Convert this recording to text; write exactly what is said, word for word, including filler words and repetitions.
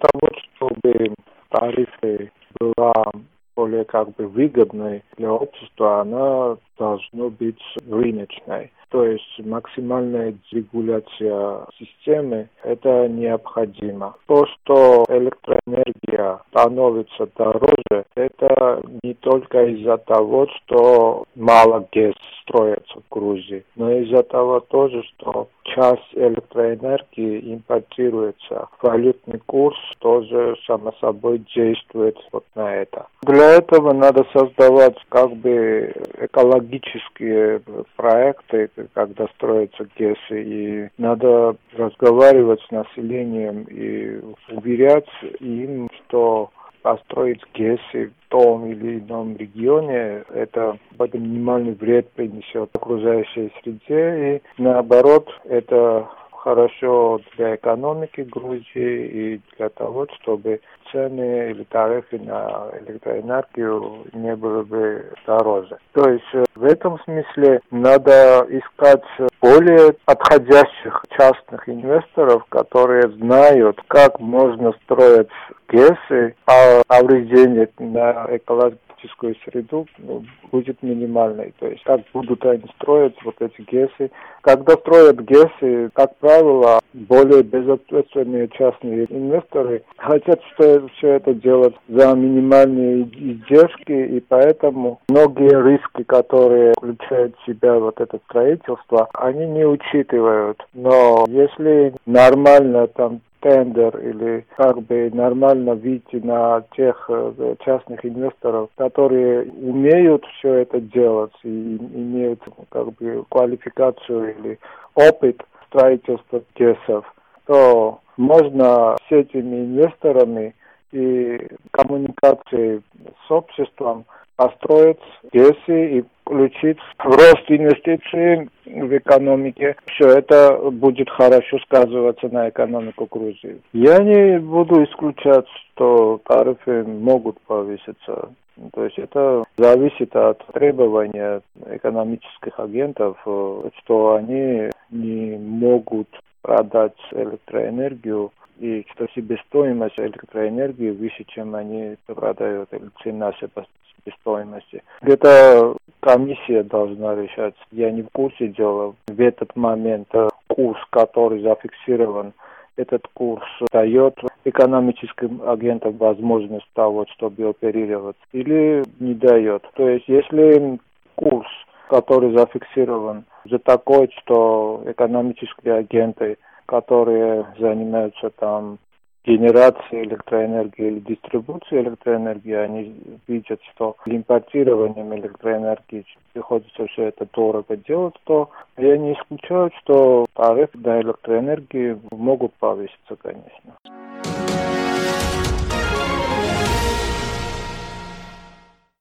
того, чтобы тарифы была более как бы выгодной для общества, она должна быть рыночной. То есть максимальная регуляция системы – это необходимо. То, что электроэнергия становится дороже, это не только из-за того, что мало ГЭС строится в Грузии, но из-за того тоже, что часть электроэнергии импортируется. Валютный курс тоже само собой действует вот на это. Для этого надо создавать как бы экологические проекты, когда строятся ГЭСы, и надо разговаривать с населением и уверять им, что построить ГЭСы в том или ином регионе, это минимальный вред принесет окружающей среде, и наоборот, это хорошо для экономики Грузии и для того, чтобы цены или тарифы на электроэнергию не были бы дороже. То есть в этом смысле надо искать более подходящих частных инвесторов, которые знают, как можно строить ГЭСы, а повреждение на экологическую среду будет минимальной. То есть как будут они строить вот эти ГЭСы. Когда строят ГЭСы, как правило, более безответственные частные инвесторы хотят что все это делать за минимальные издержки, и поэтому многие риски, которые включают в себя вот это строительство, они не учитывают. Но если нормально там тендер или как бы нормально выйти на тех частных инвесторов, которые умеют все это делать и имеют как бы квалификацию или опыт строительства ГЭСов, то можно с этими инвесторами и коммуникации с обществом построить ГЭСы и включить в рост инвестиций в экономике. Все это будет хорошо сказываться на экономику Грузии. Я не буду исключать, что тарифы могут повыситься. То есть это зависит от требования экономических агентов, что они не могут продать электроэнергию, и что себестоимость электроэнергии выше, чем они продают, или цена себестоимости. Это комиссия должна решать. Я не в курсе дела. В этот момент курс, который зафиксирован, этот курс дает экономическим агентам возможность того, чтобы оперировать, или не дает. То есть, если курс, который зафиксирован, за такой, что экономические агенты, которые занимаются там генерацией электроэнергии или дистрибуцией электроэнергии, они видят, что импортированием электроэнергии приходится все это дорого делать, то я не исключаю, что тарифы на электроэнергию могут повыситься, конечно.